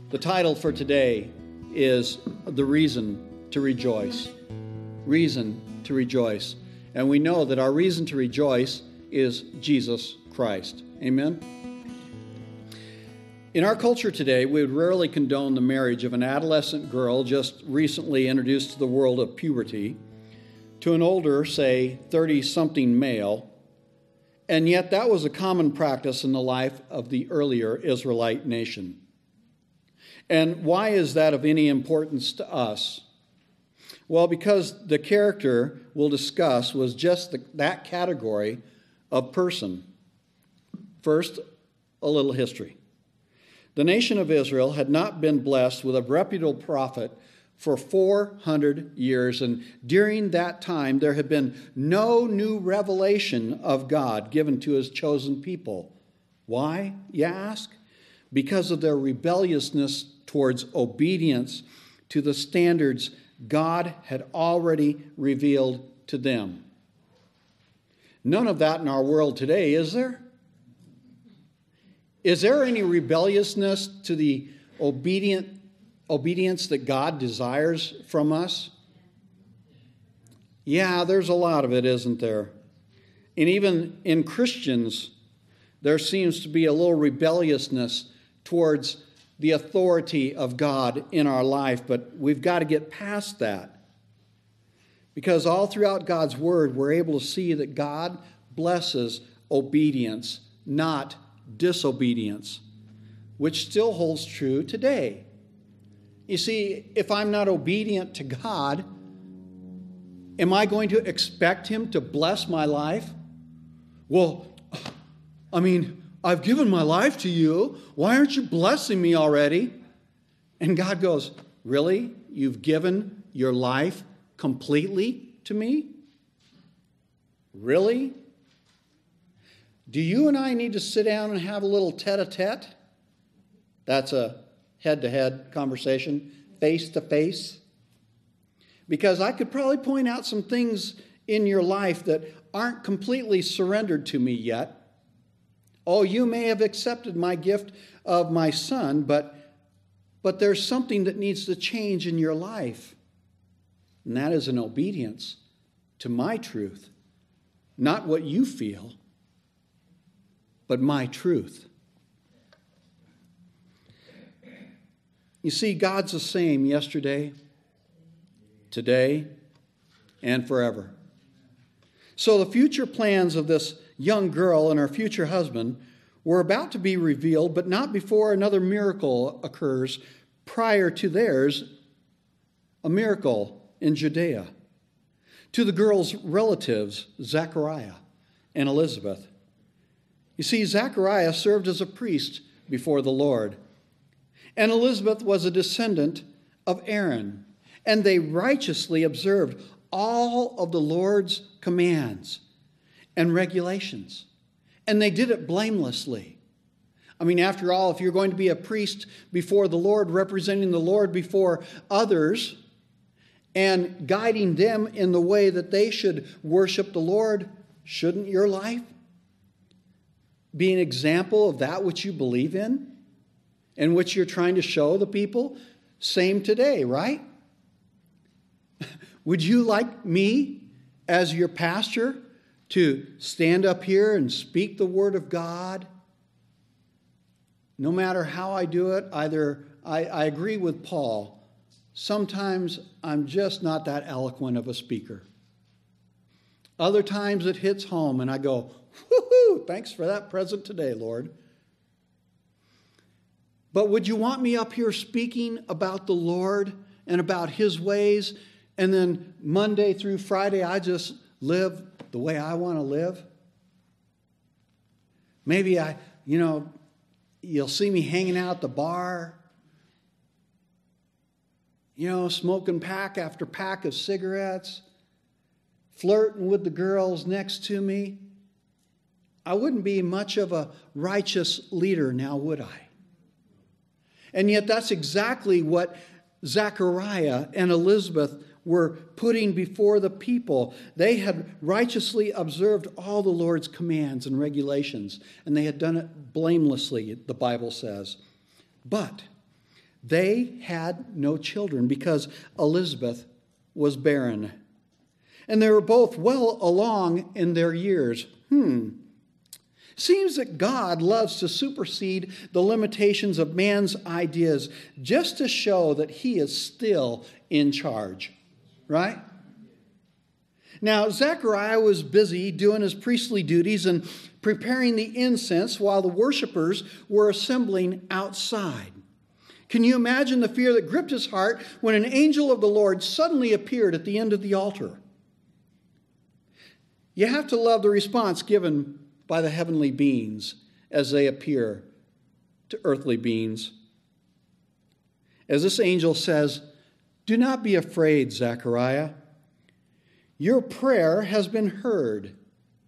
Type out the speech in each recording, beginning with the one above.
The title for today is The Reason to Rejoice. Reason to rejoice. And we know that our reason to rejoice is Jesus Christ. Amen? In our culture today, we would rarely condone the marriage of an adolescent girl just recently introduced to the world of puberty to an older, say, 30-something male. And yet that was a common practice in the life of the earlier Israelite nation. And why is that of any importance to us? Well, because the character we'll discuss was just that category of person. First, a little history. The nation of Israel had not been blessed with a reputable prophet for 400 years, and during that time there had been no new revelation of God given to his chosen people. Why, you ask? Because of their rebelliousness towards obedience to the standards God had already revealed to them. None of that in our world today, is there? Is there any rebelliousness to the obedience that God desires from us? Yeah, there's a lot of it, isn't there? And even in Christians, there seems to be a little rebelliousness towards the authority of God in our life, but we've got to get past that. Because all throughout God's Word, we're able to see that God blesses obedience, not disobedience, which still holds true today. You see, if I'm not obedient to God, am I going to expect Him to bless my life? Well, I've given my life to you. Why aren't you blessing me already? And God goes, really? You've given your life completely to me? Really? Do you and I need to sit down and have a little tete-a-tete? That's a head-to-head conversation, face-to-face. Because I could probably point out some things in your life that aren't completely surrendered to me yet. Oh, you may have accepted my gift of my son, but there's something that needs to change in your life. And that is an obedience to my truth. Not what you feel, but my truth. You see, God's the same yesterday, today, and forever. So the future plans of this young girl and her future husband were about to be revealed, but not before another miracle occurs prior to theirs, a miracle in Judea. To the girl's relatives, Zechariah and Elizabeth. You see, Zechariah served as a priest before the Lord, and Elizabeth was a descendant of Aaron, and they righteously observed all of the Lord's commands and regulations. And they did it blamelessly. After all, if you're going to be a priest before the Lord, representing the Lord before others, and guiding them in the way that they should worship the Lord, shouldn't your life be an example of that which you believe in and which you're trying to show the people? Same today, right? Would you like me as your pastor to stand up here and speak the word of God? No matter how I do it, either I agree with Paul. Sometimes I'm just not that eloquent of a speaker. Other times it hits home and I go, whoo-hoo, thanks for that present today, Lord. But would you want me up here speaking about the Lord and about His ways, and then Monday through Friday I just live the way I want to live? Maybe you'll see me hanging out at the bar, smoking pack after pack of cigarettes, flirting with the girls next to me. I wouldn't be much of a righteous leader now, would I? And yet that's exactly what Zechariah and Elizabeth were putting before the people. They had righteously observed all the Lord's commands and regulations, and they had done it blamelessly, the Bible says. But they had no children because Elizabeth was barren. And they were both well along in their years. Seems that God loves to supersede the limitations of man's ideas just to show that he is still in charge. Right? Now, Zechariah was busy doing his priestly duties and preparing the incense while the worshipers were assembling outside. Can you imagine the fear that gripped his heart when an angel of the Lord suddenly appeared at the end of the altar? You have to love the response given by the heavenly beings as they appear to earthly beings. As this angel says, "Do not be afraid, Zechariah. Your prayer has been heard."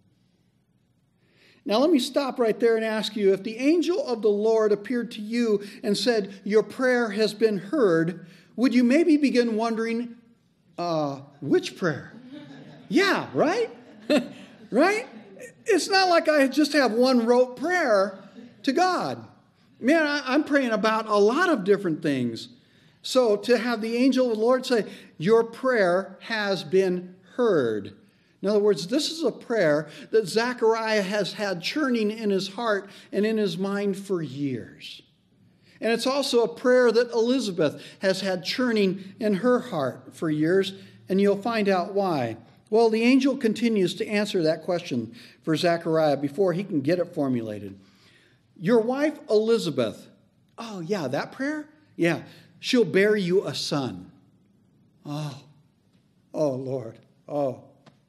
Now let me stop right there and ask you, if the angel of the Lord appeared to you and said, "Your prayer has been heard," would you maybe begin wondering, which prayer? Yeah, right? Right? It's not like I just have one rote prayer to God. Man, I'm praying about a lot of different things. So to have the angel of the Lord say, "Your prayer has been heard." In other words, this is a prayer that Zechariah has had churning in his heart and in his mind for years. And it's also a prayer that Elizabeth has had churning in her heart for years, and you'll find out why. Well, the angel continues to answer that question for Zechariah before he can get it formulated. "Your wife Elizabeth," oh yeah, that prayer? Yeah, "she'll bear you a son." Oh Lord, oh.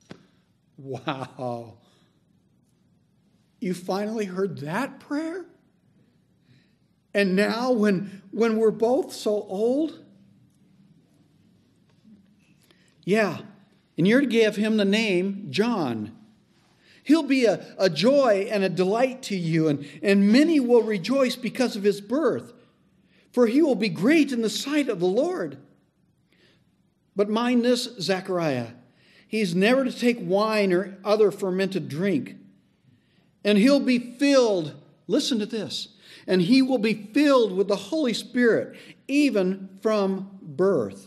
Wow. You finally heard that prayer? And now when we're both so old? Yeah, and you're to give him the name John. He'll be a joy and a delight to you, and many will rejoice because of his birth, for he will be great in the sight of the Lord. But mind this, Zechariah, he's never to take wine or other fermented drink. And he'll be filled, listen to this, and he will be filled with the Holy Spirit, even from birth.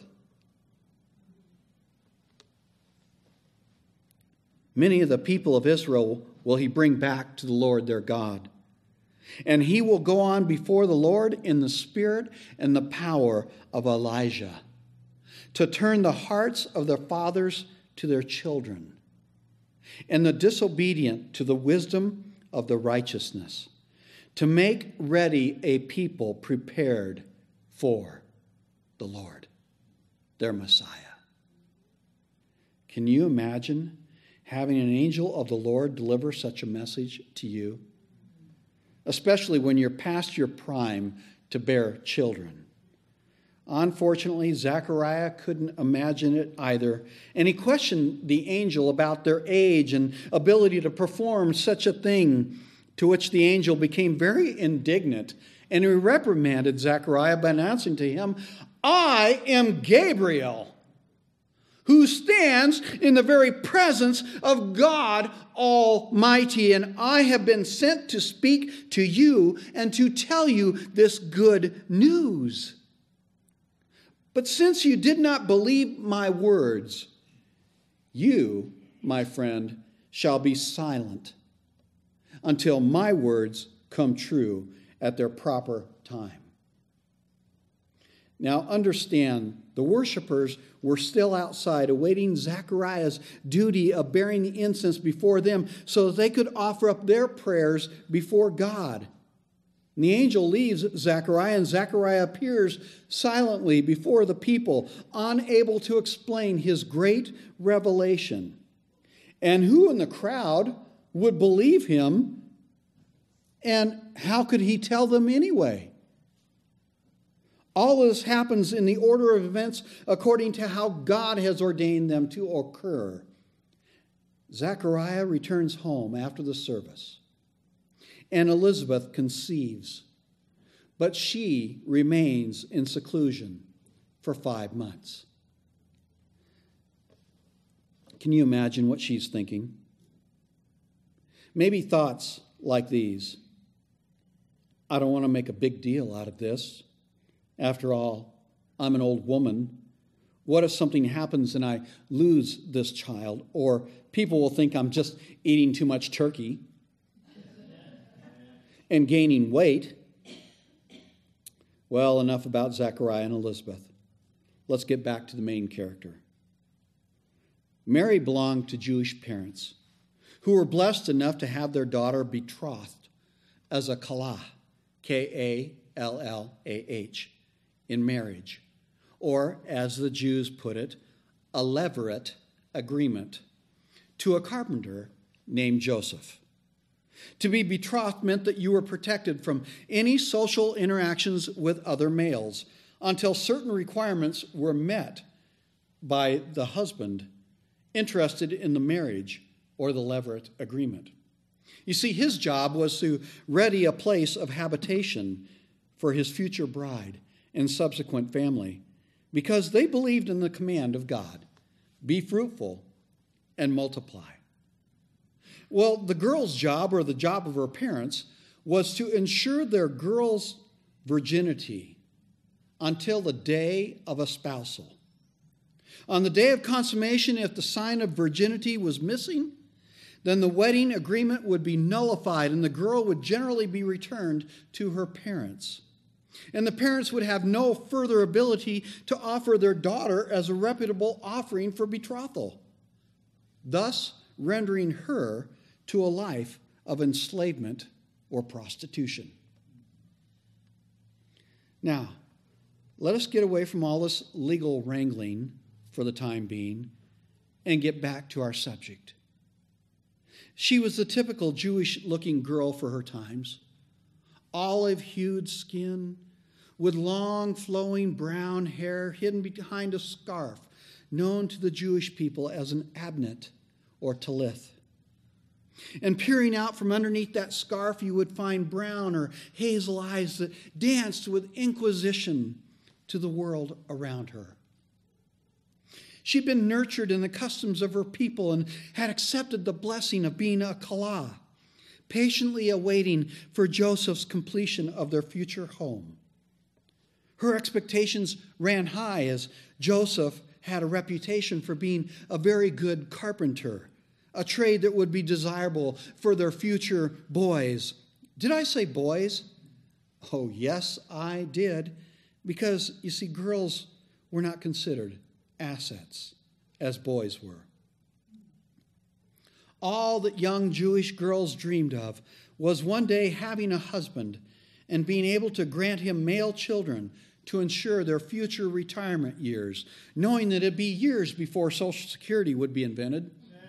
Many of the people of Israel will he bring back to the Lord their God. And he will go on before the Lord in the spirit and the power of Elijah, to turn the hearts of their fathers to their children, and the disobedient to the wisdom of the righteousness, to make ready a people prepared for the Lord, their Messiah. Can you imagine having an angel of the Lord deliver such a message to you? Especially when you're past your prime to bear children. Unfortunately, Zechariah couldn't imagine it either, and he questioned the angel about their age and ability to perform such a thing, to which the angel became very indignant, and he reprimanded Zechariah by announcing to him, "I am Gabriel, who stands in the very presence of God Almighty, and I have been sent to speak to you and to tell you this good news. But since you did not believe my words, you, my friend, shall be silent until my words come true at their proper time." Now understand, the worshipers were still outside awaiting Zechariah's duty of bearing the incense before them so that they could offer up their prayers before God. And the angel leaves Zechariah, and Zechariah appears silently before the people, unable to explain his great revelation. And who in the crowd would believe him? And how could he tell them anyway? All of this happens in the order of events according to how God has ordained them to occur. Zechariah returns home after the service, and Elizabeth conceives, but she remains in seclusion for 5 months. Can you imagine what she's thinking? Maybe thoughts like these: I don't want to make a big deal out of this, After all, I'm an old woman. What if something happens and I lose this child? Or people will think I'm just eating too much turkey and gaining weight. Well, enough about Zechariah and Elizabeth. Let's get back to the main character. Mary belonged to Jewish parents who were blessed enough to have their daughter betrothed as a kallah, Kallah, in marriage, or as the Jews put it, a levirate agreement, to a carpenter named Joseph. To be betrothed meant that you were protected from any social interactions with other males until certain requirements were met by the husband interested in the marriage or the levirate agreement. You see, his job was to ready a place of habitation for his future bride and subsequent family, because they believed in the command of God, be fruitful and multiply. Well, the girl's job, or the job of her parents, was to ensure their girl's virginity until the day of espousal. On the day of consummation, if the sign of virginity was missing, then the wedding agreement would be nullified and the girl would generally be returned to her parents. And the parents would have no further ability to offer their daughter as a reputable offering for betrothal, thus rendering her to a life of enslavement or prostitution. Now, let us get away from all this legal wrangling for the time being and get back to our subject. She was the typical Jewish-looking girl for her times, olive-hued skin, with long flowing brown hair hidden behind a scarf known to the Jewish people as an abnet or talith. And peering out from underneath that scarf, you would find brown or hazel eyes that danced with inquisition to the world around her. She'd been nurtured in the customs of her people and had accepted the blessing of being a kallah, patiently awaiting for Joseph's completion of their future home. Her expectations ran high, as Joseph had a reputation for being a very good carpenter, a trade that would be desirable for their future boys. Did I say boys? Oh, yes, I did, because, you see, girls were not considered assets as boys were. All that young Jewish girls dreamed of was one day having a husband and being able to grant him male children to ensure their future retirement years, knowing that it'd be years before Social Security would be invented.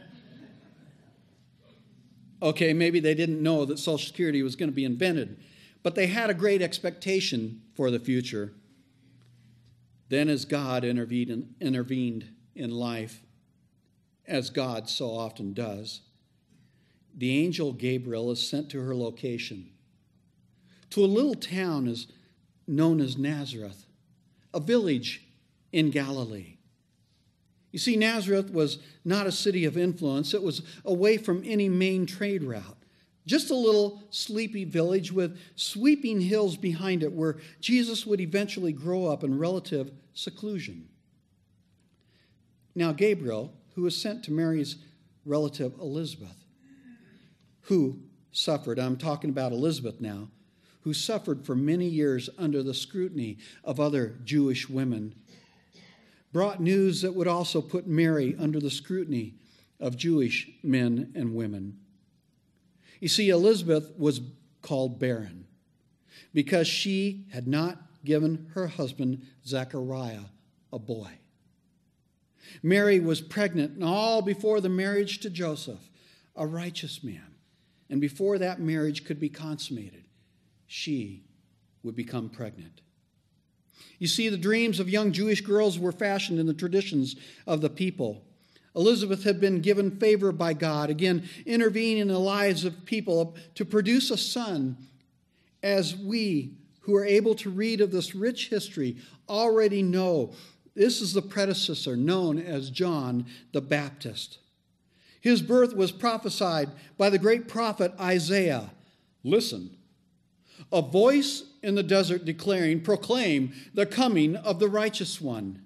Okay, maybe they didn't know that Social Security was going to be invented, but they had a great expectation for the future. Then, as God intervened in life, as God so often does, the angel Gabriel is sent to her location, to a little town known as Nazareth, a village in Galilee. You see, Nazareth was not a city of influence. It was away from any main trade route. Just a little sleepy village with sweeping hills behind it where Jesus would eventually grow up in relative seclusion. Now, Gabriel, who was sent to Mary's relative Elizabeth, who suffered, I'm talking about Elizabeth now, who suffered for many years under the scrutiny of other Jewish women, brought news that would also put Mary under the scrutiny of Jewish men and women. You see, Elizabeth was called barren because she had not given her husband Zechariah a boy. Mary was pregnant, and all before the marriage to Joseph, a righteous man. And before that marriage could be consummated, she would become pregnant. You see, the dreams of young Jewish girls were fashioned in the traditions of the people. Elizabeth had been given favor by God, again, intervening in the lives of people to produce a son, as we who are able to read of this rich history already know. This is the predecessor known as John the Baptist. His birth was prophesied by the great prophet Isaiah. Listen, A voice in the desert declaring, proclaim the coming of the righteous one.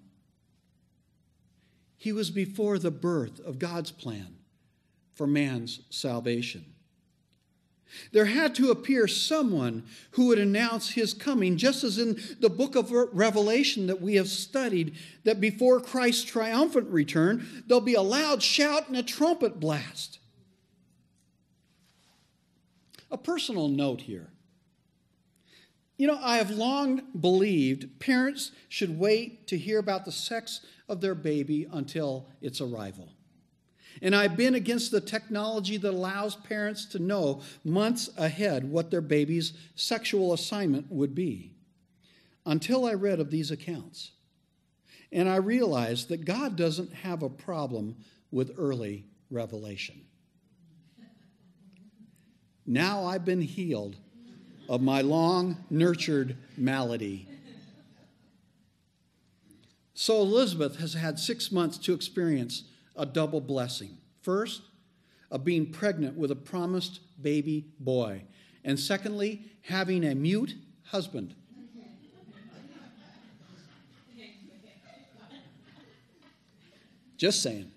He was before the birth of God's plan for man's salvation. There had to appear someone who would announce his coming, just as in the book of Revelation that we have studied, that before Christ's triumphant return, there'll be a loud shout and a trumpet blast. A personal note here. I have long believed parents should wait to hear about the sex of their baby until its arrival. And I've been against the technology that allows parents to know months ahead what their baby's sexual assignment would be, until I read of these accounts. And I realized that God doesn't have a problem with early revelation. Now I've been healed of my long-nurtured malady. So Elizabeth has had 6 months to experience a double blessing. First, of being pregnant with a promised baby boy. And secondly, having a mute husband. Just saying.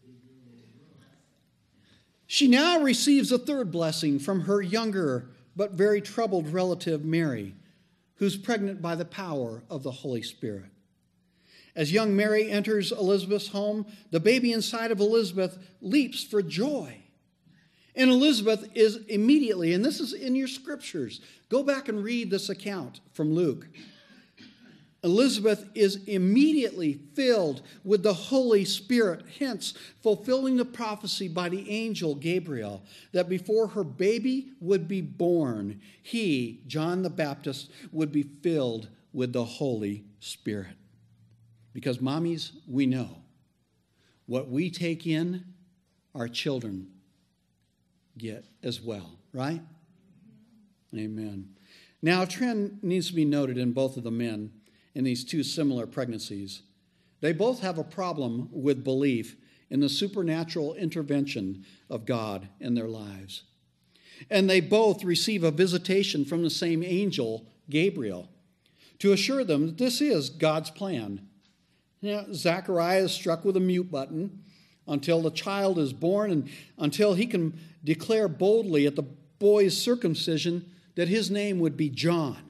She now receives a third blessing from her younger but very troubled relative Mary, who's pregnant by the power of the Holy Spirit. As young Mary enters Elizabeth's home, the baby inside of Elizabeth leaps for joy. And Elizabeth is immediately, and this is in your scriptures, go back and read this account from Luke. Elizabeth is immediately filled with the Holy Spirit, hence fulfilling the prophecy by the angel Gabriel that before her baby would be born, he, John the Baptist, would be filled with the Holy Spirit. Because, mommies, we know what we take in, our children get as well, right? Amen. Now, a trend needs to be noted in both of the men in these two similar pregnancies. They both have a problem with belief in the supernatural intervention of God in their lives. And they both receive a visitation from the same angel, Gabriel, to assure them that this is God's plan. Zachariah is struck with a mute button until the child is born and until he can declare boldly at the boy's circumcision that his name would be John.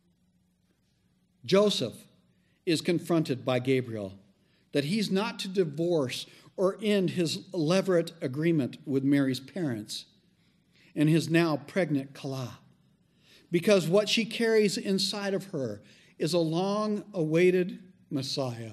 Joseph is confronted by Gabriel that he's not to divorce or end his levirate agreement with Mary's parents and his now pregnant Kala, because what she carries inside of her is a long-awaited Messiah,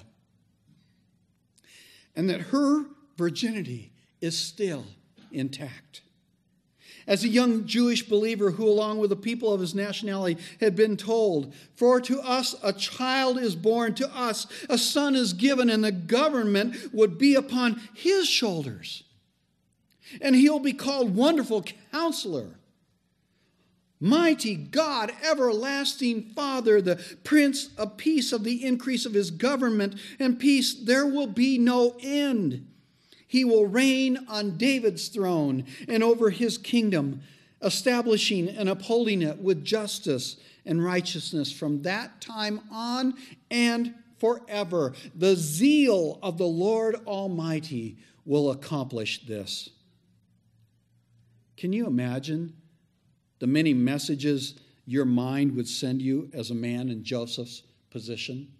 and that her virginity is still intact. As a young Jewish believer who, along with the people of his nationality, had been told, "For to us a child is born, to us a son is given, and the government would be upon his shoulders. And he'll be called Wonderful Counselor, Mighty God, Everlasting Father, the Prince of Peace. Of the increase of his government and peace there will be no end. He will reign on David's throne and over his kingdom, establishing and upholding it with justice and righteousness from that time on and forever. The zeal of the Lord Almighty will accomplish this." Can you imagine the many messages your mind would send you as a man in Joseph's position?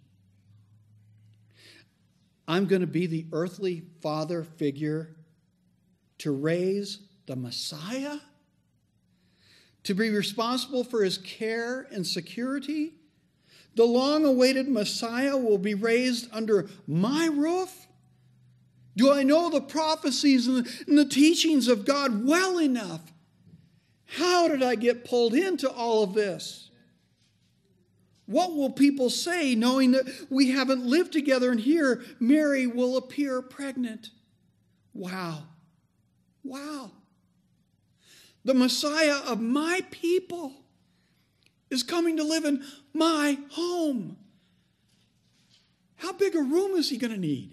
I'm going to be the earthly father figure to raise the Messiah, to be responsible for his care and security. The long-awaited Messiah will be raised under my roof. Do I know the prophecies and the teachings of God well enough? How did I get pulled into all of this? What will people say knowing that we haven't lived together and here Mary will appear pregnant? Wow. Wow. The Messiah of my people is coming to live in my home. How big a room is he going to need?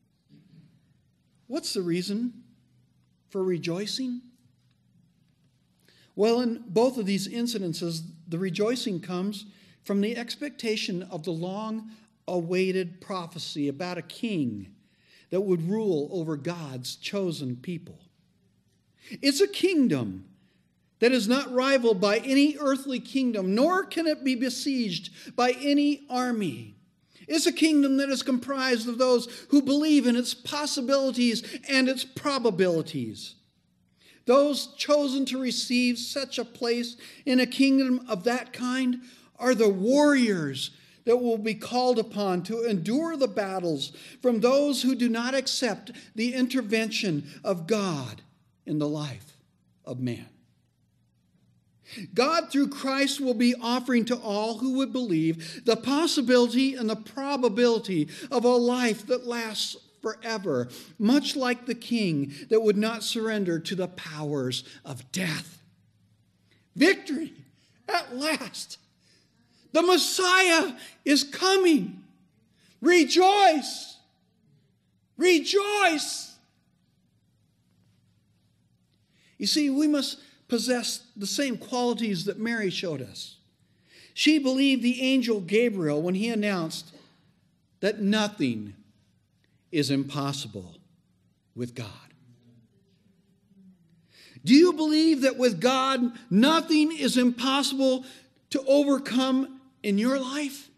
What's the reason for rejoicing? Well, in both of these incidences, the rejoicing comes from the expectation of the long-awaited prophecy about a king that would rule over God's chosen people. It's a kingdom that is not rivaled by any earthly kingdom, nor can it be besieged by any army. It's a kingdom that is comprised of those who believe in its possibilities and its probabilities. Those chosen to receive such a place in a kingdom of that kind are the warriors that will be called upon to endure the battles from those who do not accept the intervention of God in the life of man. God, through Christ, will be offering to all who would believe the possibility and the probability of a life that lasts forever, much like the king that would not surrender to the powers of death. Victory at last. The Messiah is coming. Rejoice! Rejoice! You see, we must possess the same qualities that Mary showed us. She believed the angel Gabriel when he announced that nothing is impossible with God. Do you believe that with God, nothing is impossible to overcome in your life?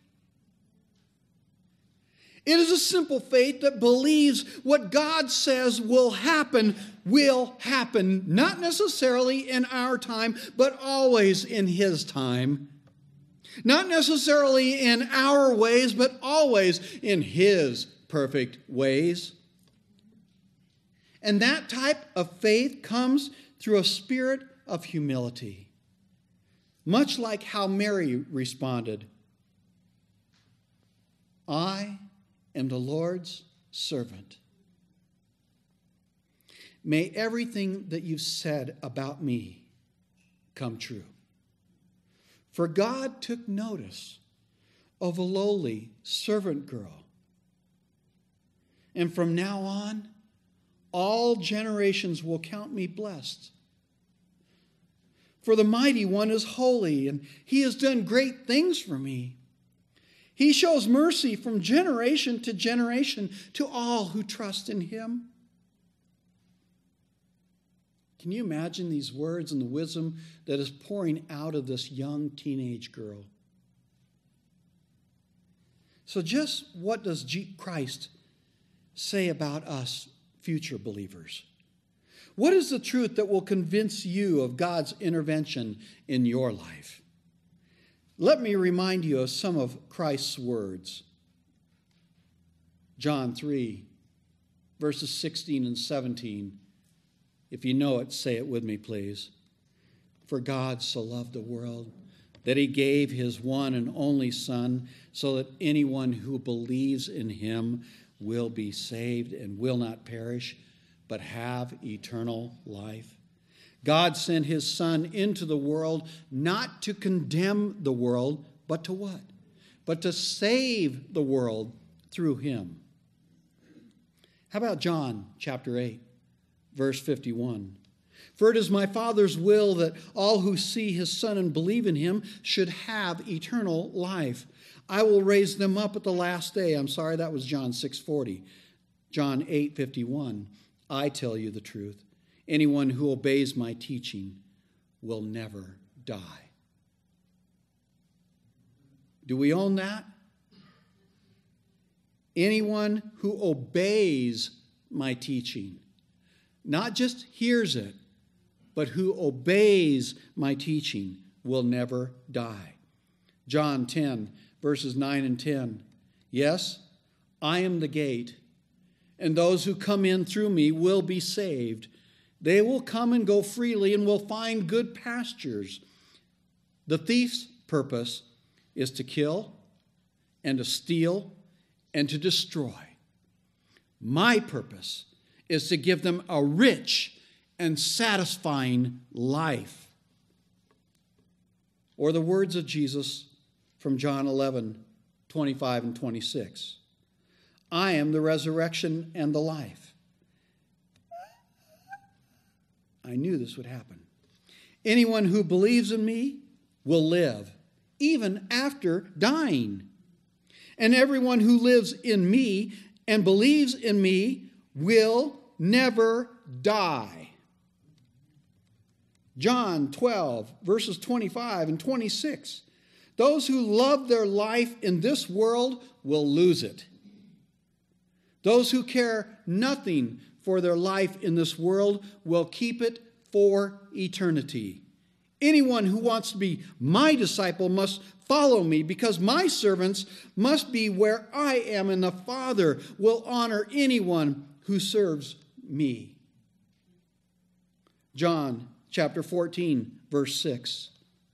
It is a simple faith that believes what God says will happen, not necessarily in our time, but always in His time. Not necessarily in our ways, but always in His perfect ways. And that type of faith comes through a spirit of humility, much like how Mary responded. I am the Lord's servant. May everything that you've said about me come true. For God took notice of a lowly servant girl. And from now on, all generations will count me blessed. For the Mighty One is holy, and He has done great things for me. He shows mercy from generation to generation to all who trust in Him. Can you imagine these words and the wisdom that is pouring out of this young teenage girl? So just what does Christ say about us future believers? What is the truth that will convince you of God's intervention in your life? Let me remind you of some of Christ's words. John 3, verses 16 and 17. If you know it, say it with me, please. For God so loved the world that He gave His one and only Son, so that anyone who believes in Him will be saved and will not perish, but have eternal life. God sent His Son into the world not to condemn the world, but to what? But to save the world through Him. How about John chapter 8, verse 51? For it is my Father's will that all who see His Son and believe in Him should have eternal life. I will raise them up at the last day. I'm sorry, that was John 6:40. John 8:51. I tell you the truth. Anyone who obeys my teaching will never die. Do we own that? Anyone who obeys my teaching, not just hears it, but who obeys my teaching will never die. John 10, verses 9 and 10. Yes, I am the gate, and those who come in through me will be saved. They will come and go freely and will find good pastures. The thief's purpose is to kill and to steal and to destroy. My purpose is to give them a rich and satisfying life. Or the words of Jesus from John 11, 25 and 26. I am the resurrection and the life. I knew this would happen. Anyone who believes in me will live, even after dying. And everyone who lives in me and believes in me will never die. John 12, verses 25 and 26. Those who love their life in this world will lose it. Those who care nothing for their life in this world will keep it for eternity. Anyone who wants to be my disciple must follow me, because my servants must be where I am, and the Father will honor anyone who serves me. John chapter 14, verse 6.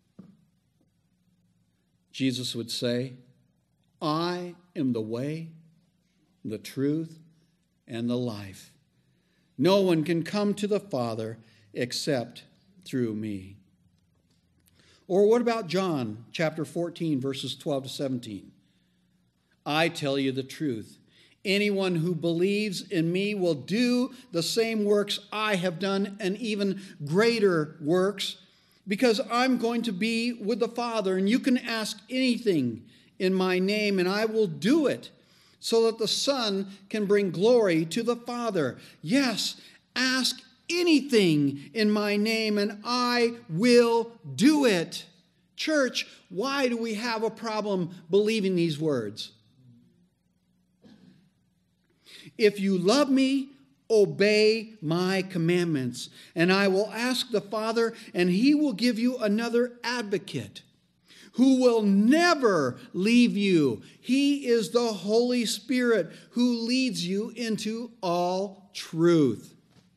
Jesus would say, I am the way, the truth, and the life. No one can come to the Father except through me. Or what about John chapter 14, verses 12 to 17? I tell you the truth. Anyone who believes in me will do the same works I have done, and even greater works, because I'm going to be with the Father, and you can ask anything in my name, and I will do it, so that the Son can bring glory to the Father. Yes, ask anything in my name, and I will do it. Church, why do we have a problem believing these words? If you love me, obey my commandments, and I will ask the Father, and he will give you another advocate who will never leave you. He is the Holy Spirit who leads you into all truth.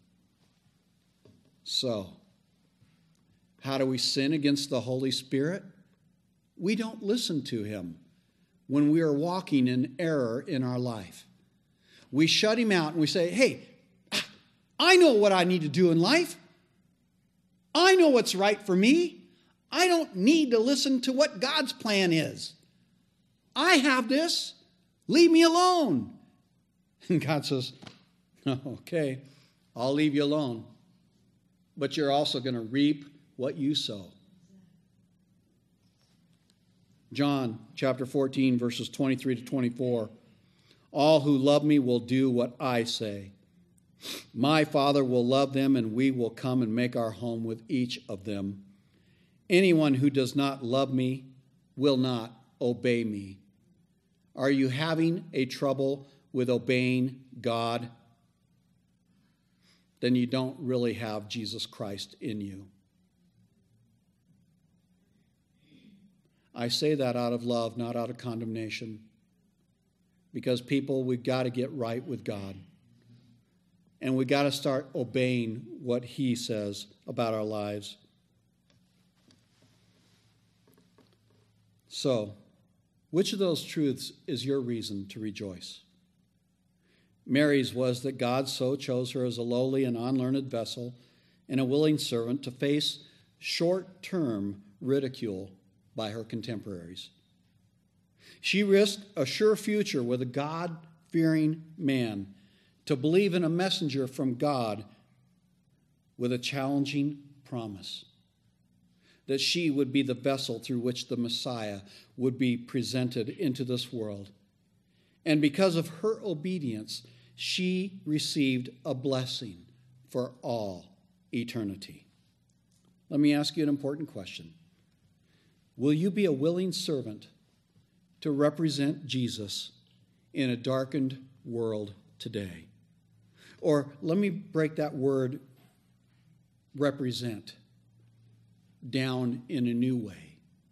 So, how do we sin against the Holy Spirit? We don't listen to him when we are walking in error in our life. We shut him out and we say, hey, I know what I need to do in life. I know what's right for me. I don't need to listen to what God's plan is. I have this. Leave me alone. And God says, okay, I'll leave you alone. But you're also going to reap what you sow. John chapter 14, verses 23 to 24. All who love me will do what I say. My Father will love them, and we will come and make our home with each of them. Anyone who does not love me will not obey me. Are you having a trouble with obeying God? Then you don't really have Jesus Christ in you. I say that out of love, not out of condemnation. Because people, we've got to get right with God. And we've got to start obeying what he says about our lives. So, which of those truths is your reason to rejoice? Mary's was that God so chose her as a lowly and unlearned vessel and a willing servant to face short-term ridicule by her contemporaries. She risked a sure future with a God-fearing man to believe in a messenger from God with a challenging promise that she would be the vessel through which the Messiah would be presented into this world. And because of her obedience, she received a blessing for all eternity. Let me ask you an important question. Will you be a willing servant to represent Jesus in a darkened world today? Or let me break that word represent down in a new way.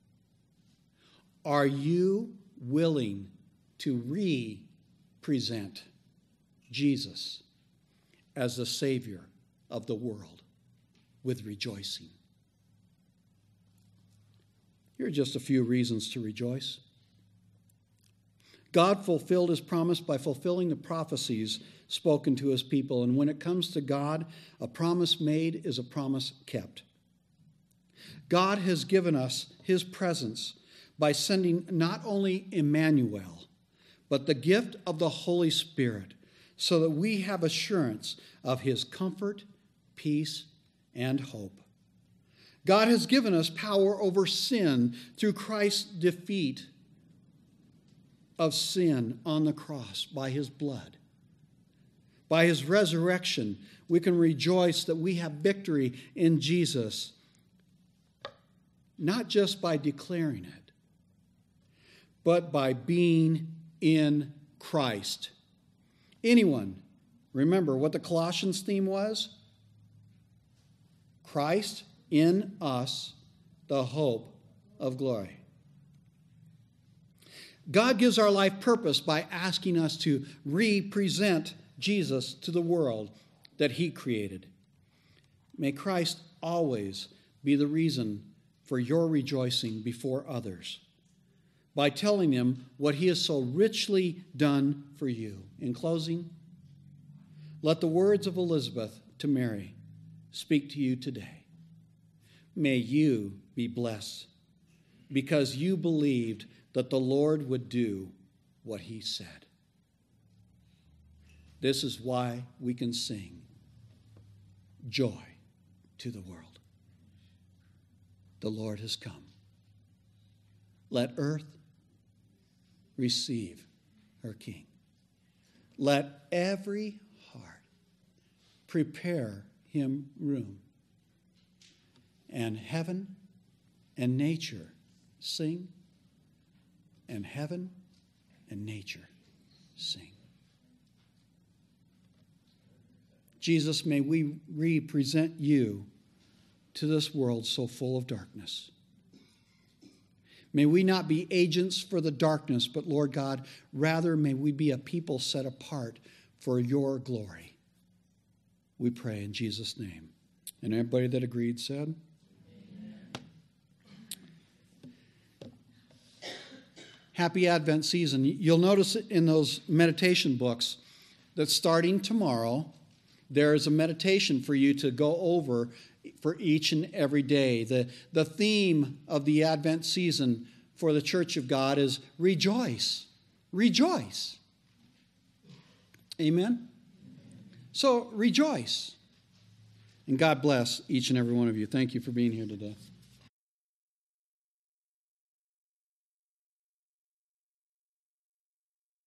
Are you willing to represent Jesus as the Savior of the world with rejoicing? Here are just a few reasons to rejoice. God fulfilled his promise by fulfilling the prophecies spoken to his people. And when it comes to God, a promise made is a promise kept. God has given us his presence by sending not only Emmanuel, but the gift of the Holy Spirit, so that we have assurance of his comfort, peace, and hope. God has given us power over sin through Christ's defeat of sin on the cross by his blood. By his resurrection, we can rejoice that we have victory in Jesus, not just by declaring it, but by being in Christ. Anyone remember what the Colossians theme was? Christ in us, the hope of glory. God gives our life purpose by asking us to represent Jesus to the world that he created. May Christ always be the reason for your rejoicing before others by telling them what he has so richly done for you. In closing, let the words of Elizabeth to Mary speak to you today. May you be blessed because you believed that the Lord would do what he said. This is why we can sing joy to the world. The Lord has come. Let earth receive her King. Let every heart prepare him room. And heaven and nature sing, and heaven and nature sing. Jesus, may we represent you to this world so full of darkness. May we not be agents for the darkness, but Lord God, rather may we be a people set apart for your glory. We pray in Jesus' name. And everybody that agreed said, Happy Advent season. You'll notice in those meditation books that starting tomorrow, there is a meditation for you to go over for each and every day. The theme of the Advent season for the Church of God is rejoice. Rejoice. Amen? So rejoice. And God bless each and every one of you. Thank you for being here today.